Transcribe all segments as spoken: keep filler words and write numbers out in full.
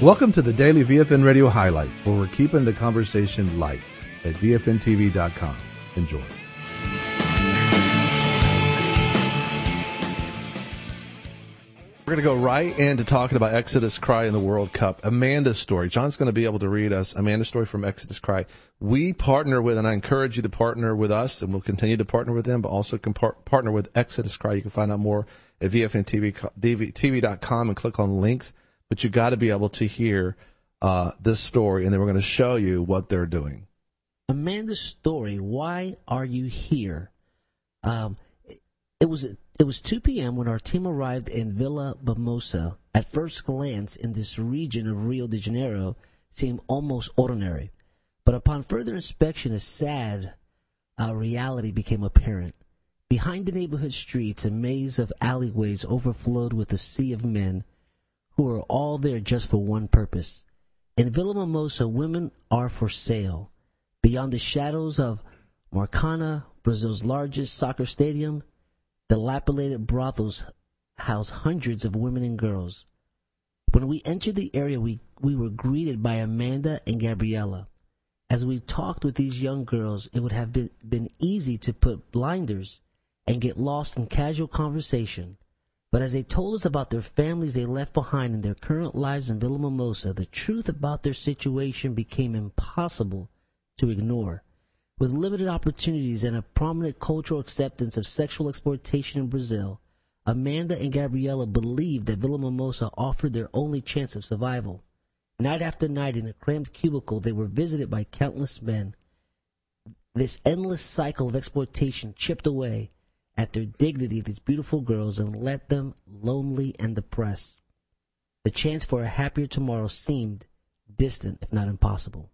Welcome to the Daily V F N Radio Highlights, where we're keeping the conversation light at V F N T V dot com. Enjoy. We're going to go right into talking about Exodus Cry in the World Cup. Amanda's story. John's going to be able to read us Amanda's story from Exodus Cry. We partner with, and I encourage you to partner with us, and we'll continue to partner with them, but also can par- partner with Exodus Cry. You can find out more at V F N T V dot com and click on links. But you got to be able to hear uh, this story, and then we're going to show you what they're doing. Amanda's story. Why are you here? Um, it was it was two p.m. when our team arrived in Vila Mimosa. At first glance, in this region of Rio de Janeiro, seemed almost ordinary, but upon further inspection, a sad uh, reality became apparent. Behind the neighborhood streets, a maze of alleyways overflowed with a sea of men who are all there just for one purpose. In Vila Mimosa, women are for sale. Beyond the shadows of Maracana, Brazil's largest soccer stadium, dilapidated brothels house hundreds of women and girls. When we entered the area, we, we were greeted by Amanda and Gabriella. As we talked with these young girls, it would have been, been easy to put blinders and get lost in casual conversation. But as they told us about their families they left behind and their current lives in Vila Mimosa, the truth about their situation became impossible to ignore. With limited opportunities and a prominent cultural acceptance of sexual exploitation in Brazil, Amanda and Gabriella believed that Vila Mimosa offered their only chance of survival. Night after night in a cramped cubicle, they were visited by countless men. This endless cycle of exploitation chipped away at their dignity, these beautiful girls, and left them lonely and depressed. The chance for a happier tomorrow seemed distant, if not impossible.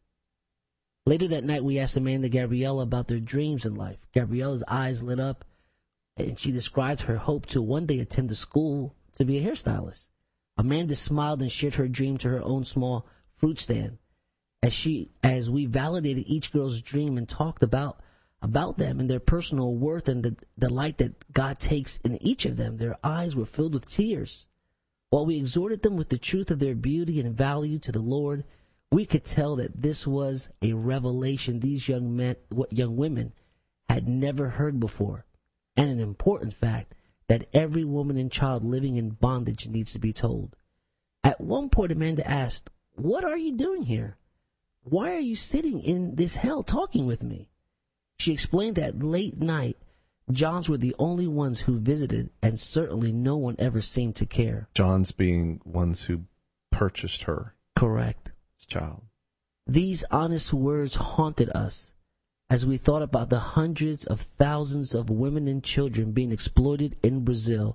Later that night, we asked Amanda and Gabriella about their dreams in life. Gabriella's eyes lit up, and she described her hope to one day attend a school to be a hairstylist. Amanda smiled and shared her dream to her own small fruit stand. As she, as we validated each girl's dream and talked about about them and their personal worth and the, the light that God takes in each of them, their eyes were filled with tears. While we exhorted them with the truth of their beauty and value to the Lord, we could tell that this was a revelation these young men, young women had never heard before, and an important fact that every woman and child living in bondage needs to be told. At one point, Amanda asked, "What are you doing here? Why are you sitting in this hell talking with me?" She explained that late night, Johns were the only ones who visited, and certainly no one ever seemed to care. Johns being ones who purchased her. Correct. His child. These honest words haunted us as we thought about the hundreds of thousands of women and children being exploited in Brazil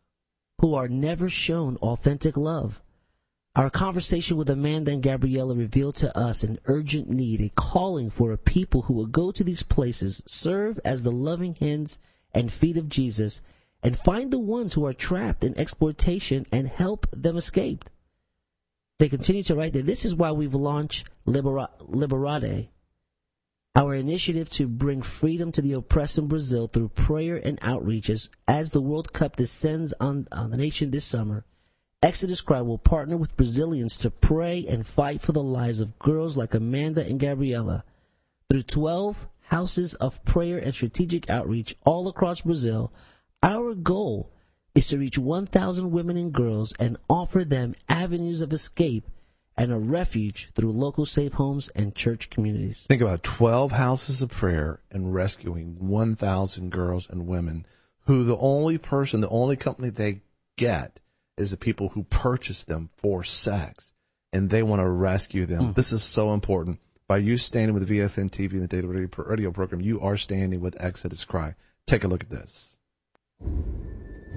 who are never shown authentic love. Our conversation with Amanda and Gabriella revealed to us an urgent need, a calling for a people who will go to these places, serve as the loving hands and feet of Jesus, and find the ones who are trapped in exploitation and help them escape. They continue to write that this is why we've launched Libera- Liberade, our initiative to bring freedom to the oppressed in Brazil through prayer and outreach. As, as the World Cup descends on, on the nation this summer, Exodus Cry will partner with Brazilians to pray and fight for the lives of girls like Amanda and Gabriella. Through twelve houses of prayer and strategic outreach all across Brazil, our goal is to reach one thousand women and girls and offer them avenues of escape and a refuge through local safe homes and church communities. Think about twelve houses of prayer and rescuing one thousand girls and women who the only person, the only company they get is the people who purchase them for sex, and they want to rescue them. Mm. This is so important. By you standing with V F N T V and the Daily Radio, radio program, you are standing with Exodus Cry. Take a look at this.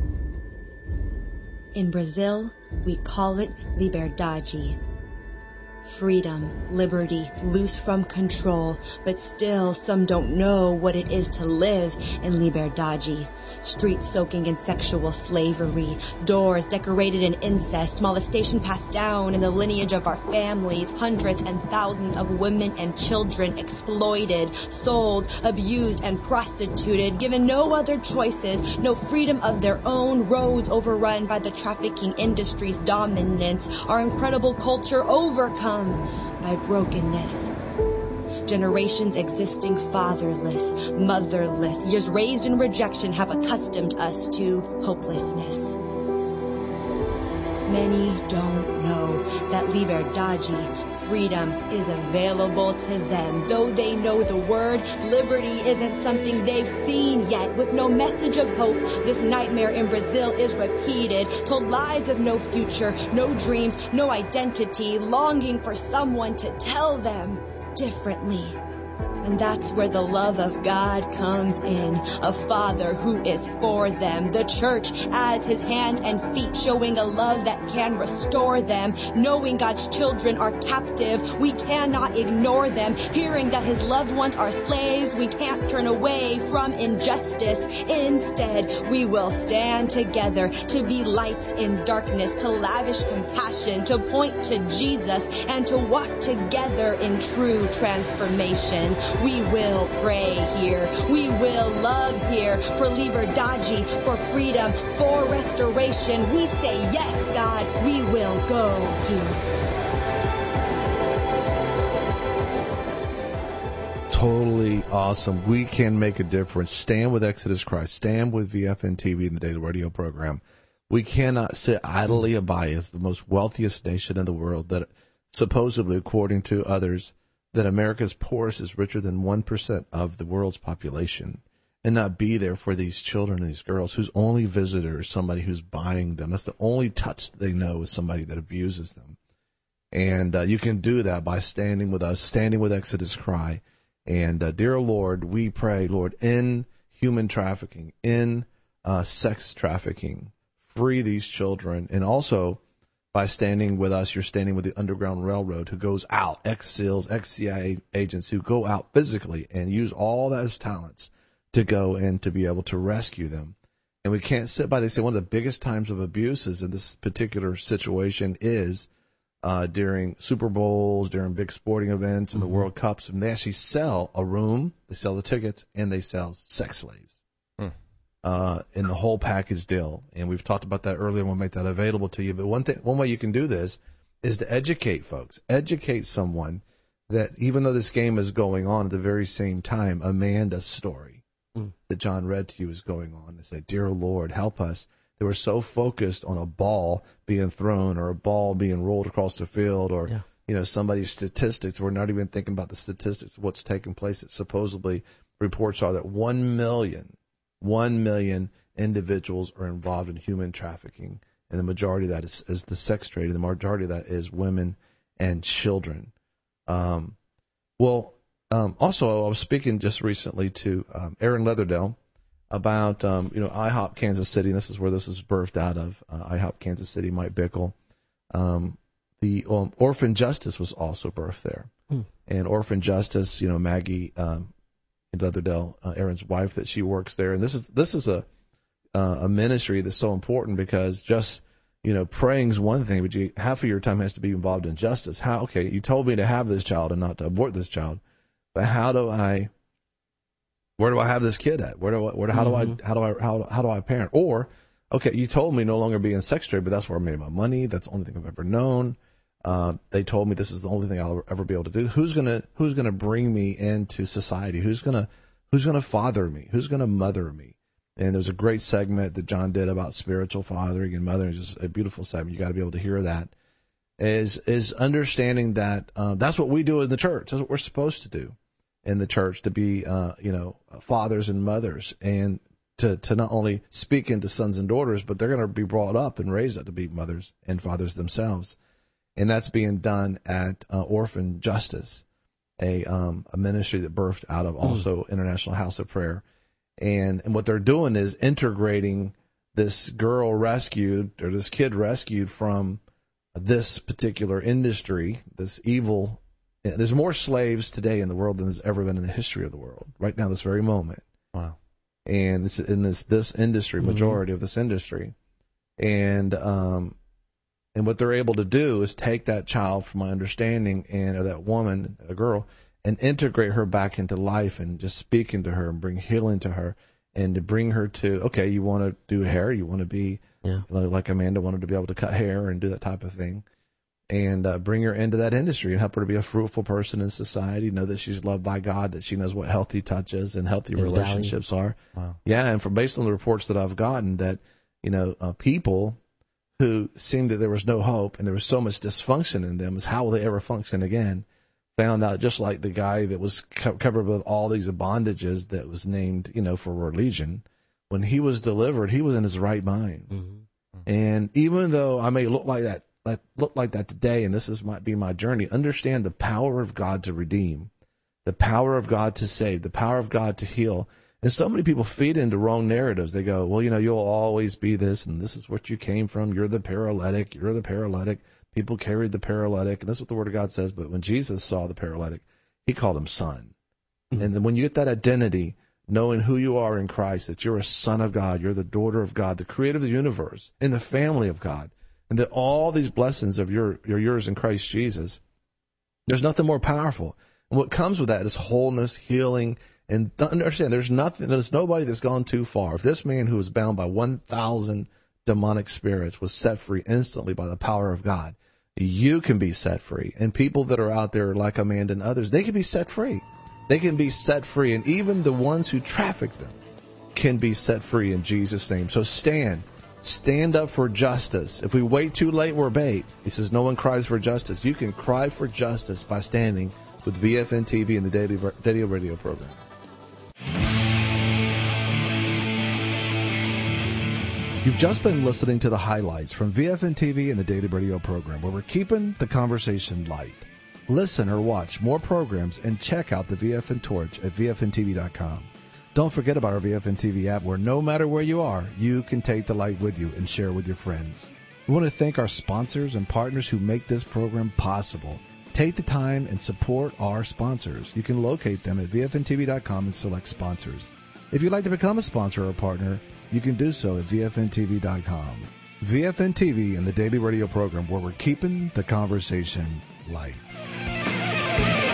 In Brazil, we call it liberdade. Freedom, liberty, loose from control, but still some don't know what it is to live in liberdade. Streets soaking in sexual slavery, doors decorated in incest, molestation passed down in the lineage of our families, hundreds and thousands of women and children exploited, sold, abused, and prostituted, given no other choices, no freedom of their own, roads overrun by the trafficking industry's dominance, our incredible culture overcome by brokenness. Generations existing fatherless, motherless, years raised in rejection have accustomed us to hopelessness. Many don't know that liberdade, freedom, is available to them. Though they know the word, liberty isn't something they've seen yet. With no message of hope, this nightmare in Brazil is repeated. Told lies of no future, no dreams, no identity, longing for someone to tell them differently. And that's where the love of God comes in, a father who is for them, the church as his hands and feet, showing a love that can restore them. Knowing God's children are captive, we cannot ignore them. Hearing that his loved ones are slaves, we can't turn away from injustice. Instead, we will stand together to be lights in darkness, to lavish compassion, to point to Jesus, and to walk together in true transformation. We will pray here. We will love here for liberdade, for freedom, for restoration. We say, yes, God, we will go here. Totally awesome. We can make a difference. Stand with Exodus Christ. Stand with V F N T V in the daily radio program. We cannot sit idly by as the most wealthiest nation in the world that supposedly, according to others, that America's poorest is richer than one percent of the world's population, and not be there for these children and these girls whose only visitor is somebody who's buying them. That's the only touch they know is somebody that abuses them. And uh, you can do that by standing with us, standing with Exodus Cry. And uh, dear Lord, we pray, Lord, in human trafficking, in uh, sex trafficking, free these children. And also, by standing with us, you're standing with the Underground Railroad, who goes out, ex-SEALs, ex-C I A agents who go out physically and use all those talents to go and to be able to rescue them. And we can't sit by. They say one of the biggest times of abuses in this particular situation is uh, during Super Bowls, during big sporting events and mm-hmm. the World Cups. And they actually sell a room, they sell the tickets, and they sell sex slaves. Hmm. Uh, in the whole package deal. And we've talked about that earlier, and we'll make that available to you. But one thing, one way you can do this is to educate folks, educate someone that even though this game is going on at the very same time, Amanda's story mm. that John read to you is going on. They say, dear Lord, help us. They were so focused on a ball being thrown or a ball being rolled across the field or, yeah. you know, somebody's statistics. We're not even thinking about the statistics of what's taking place. It supposedly reports are that one million One million individuals are involved in human trafficking, and the majority of that is, is the sex trade, and the majority of that is women and children. Um, well, um, also, I was speaking just recently to um, Aaron Leatherdale about, um, you know, I HOP Kansas City. This is where this is birthed out of, uh, I HOP Kansas City, Mike Bickle. Um, the um, Orphan Justice was also birthed there. Hmm. And Orphan Justice, you know, Maggie um, Leatherdale, uh, Aaron's wife, that she works there. And this is this is a uh, a ministry that's so important because just, you know, praying is one thing, but you, half of your time has to be involved in justice. How, okay, you told me to have this child and not to abort this child, but how do I, where do I have this kid at? Where do I, where, how mm-hmm. do I, how do I, how, how do I parent? Or, okay, you told me no longer be in sex trade, but that's where I made my money. That's the only thing I've ever known. Uh, they told me this is the only thing I'll ever be able to do. Who's gonna Who's gonna bring me into society? Who's gonna Who's gonna father me? Who's gonna mother me? And there's a great segment that John did about spiritual fathering and mothering. Just a beautiful segment. You got to be able to hear that. Is is understanding that uh, that's what we do in the church. That's what we're supposed to do in the church, to be uh, you know fathers and mothers, and to to not only speak into sons and daughters, but they're going to be brought up and raised up to be mothers and fathers themselves. And that's being done at uh, Orphan Justice, a um, a ministry that birthed out of also mm. International House of Prayer. And and what they're doing is integrating this girl rescued, or this kid rescued from this particular industry, this evil. There's more slaves today in the world than there's ever been in the history of the world. Right now, this very moment. Wow. And it's in this this industry, majority mm-hmm. of this industry, and um, and what they're able to do is take that child, from my understanding, and or that woman, a girl, and integrate her back into life, and just speak into her and bring healing to her, and to bring her to, okay, you want to do hair, you want to be yeah. like Amanda wanted to be able to cut hair and do that type of thing. And uh, bring her into that industry and help her to be a fruitful person in society, know that she's loved by God, that she knows what healthy touches and healthy His relationships value. are. Wow. Yeah, and from based on the reports that I've gotten, that, you know, uh, people who seemed that there was no hope and there was so much dysfunction in them, is how will they ever function again, found out, just like the guy that was co- covered with all these bondages that was named, you know, for religion, when he was delivered, he was in his right mind. Mm-hmm. And even though I may look like that, Like, look like that today, and this is might be my journey, understand the power of God to redeem, the power of God to save, the power of God to heal. And so many people feed into wrong narratives. They go, well, you know, you'll always be this, and this is what you came from. You're the paralytic. You're the paralytic. People carried the paralytic, and that's what the Word of God says. But when Jesus saw the paralytic, he called him son. Mm-hmm. And then when you get that identity, knowing who you are in Christ, that you're a son of God, you're the daughter of God, the creator of the universe, in the family of God, and that all these blessings of your are yours in Christ Jesus, there's nothing more powerful. And what comes with that is wholeness, healing, and understand there's nothing, there's nobody that's gone too far. If this man who was bound by one thousand demonic spirits was set free instantly by the power of God, you can be set free. And people that are out there like Amanda and others, they can be set free. They can be set free. And even the ones who traffic them can be set free in Jesus' name. So stand. Stand up for justice. If we wait too late, we're bait. He says no one cries for justice. You can cry for justice by standing with V F N T V and the Daily, Daily Radio program. You've just been listening to the highlights from V F N T V and the Daily Radio program, where we're keeping the conversation light. Listen or watch more programs and check out the V F N Torch at V F N T V dot com. Don't forget about our V F N T V app, where no matter where you are, you can take the light with you and share with your friends. We want to thank our sponsors and partners who make this program possible. Take the time and support our sponsors. You can locate them at V F N T V dot com and select sponsors. If you'd like to become a sponsor or a partner, you can do so at V F N T V dot com. V F N T V and the Daily Radio program, where we're keeping the conversation light.